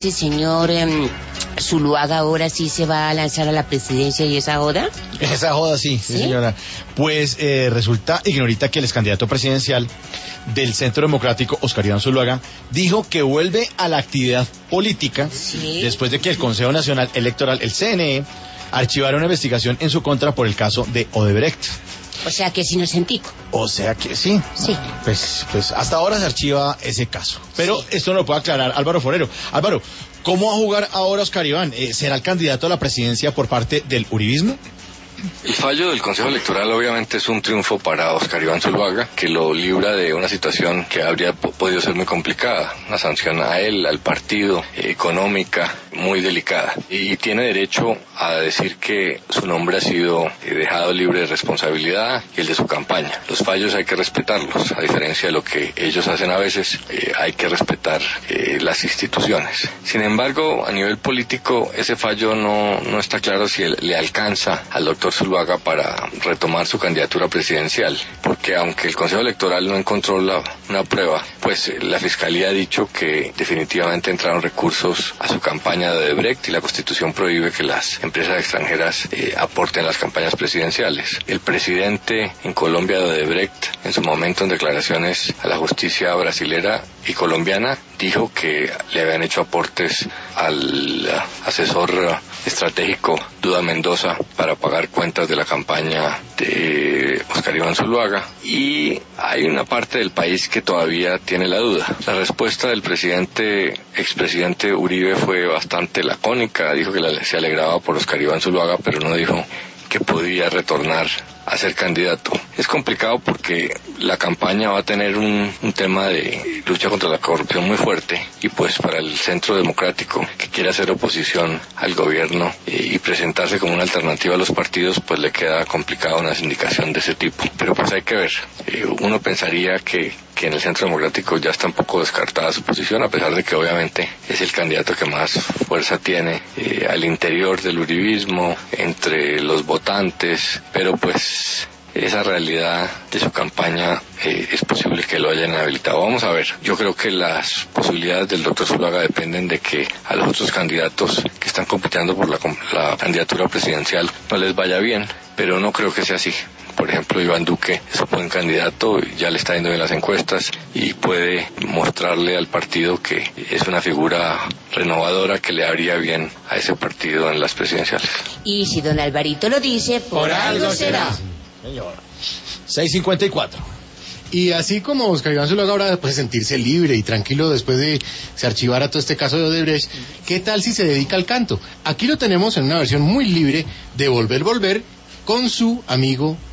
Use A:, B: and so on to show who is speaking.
A: ¿El señor Zuluaga ahora sí se va a lanzar a la presidencia y esa joda?
B: Esa joda, sí, señora. Pues resulta, ignorita, que el ex candidato presidencial del Centro Democrático, Oscar Iván Zuluaga, dijo que vuelve a la actividad política después de que el Consejo Nacional Electoral, el CNE, archivara una investigación en su contra por el caso de Odebrecht.
A: O sea que es inocentico.
B: O sea que sí.
A: Sí.
B: Pues hasta ahora se archiva ese caso. Pero esto no lo puede aclarar Álvaro Forero. Álvaro, ¿cómo va a jugar ahora Oscar Iván? ¿Será el candidato a la presidencia por parte del uribismo?
C: El fallo del Consejo Electoral obviamente es un triunfo para Oscar Iván Zuluaga, que lo libra de una situación que habría podido ser muy complicada, una sanción a él, al partido, económica, muy delicada. Y tiene derecho a decir que su nombre ha sido dejado libre de responsabilidad y el de su campaña. Los fallos hay que respetarlos, a diferencia de lo que ellos hacen a veces, hay que respetar las instituciones. Sin embargo, a nivel político, ese fallo no está claro si le alcanza al doctor Zuluaga para retomar su candidatura presidencial, porque aunque el Consejo Electoral no encontró una prueba, pues la Fiscalía ha dicho que definitivamente entraron recursos a su campaña de Odebrecht y la Constitución prohíbe que las empresas extranjeras aporten a las campañas presidenciales. El presidente en Colombia de Odebrecht, en su momento en declaraciones a la justicia brasilera y colombiana, dijo que le habían hecho aportes al asesor estratégico Duda Mendoza para pagar cuentas de la campaña de Oscar Iván Zuluaga, y hay una parte del país que todavía tiene la duda. La respuesta del expresidente Uribe fue bastante lacónica, dijo que se alegraba por Oscar Iván Zuluaga, pero no dijo que podía retornar a ser candidato. Es complicado porque la campaña va a tener un tema de lucha contra la corrupción muy fuerte, y pues para el Centro Democrático, que quiere hacer oposición al gobierno y presentarse como una alternativa a los partidos, pues le queda complicada una sindicación de ese tipo. Pero pues hay que ver. Uno pensaría que en el Centro Democrático ya está un poco descartada su posición, a pesar de que obviamente es el candidato que más fuerza tiene al interior del uribismo, entre los votantes, pero pues esa realidad de su campaña es posible que lo hayan habilitado. Vamos a ver. Yo creo que las posibilidades del doctor Zuluaga dependen de que a los otros candidatos que están compitiendo por la candidatura presidencial no les vaya bien, pero no creo que sea así. Por ejemplo, Iván Duque es un buen candidato, ya le está yendo bien las encuestas y puede mostrarle al partido que es una figura renovadora que le haría bien a ese partido en las presidenciales.
A: Y si don Alvarito lo dice, por algo será.
B: Señor. 6:54.
D: Y así como Oscar Iván Zuluaga ahora puede sentirse libre y tranquilo después de se archivara todo este caso de Odebrecht, ¿qué tal si se dedica al canto? Aquí lo tenemos en una versión muy libre de Volver, con su amigo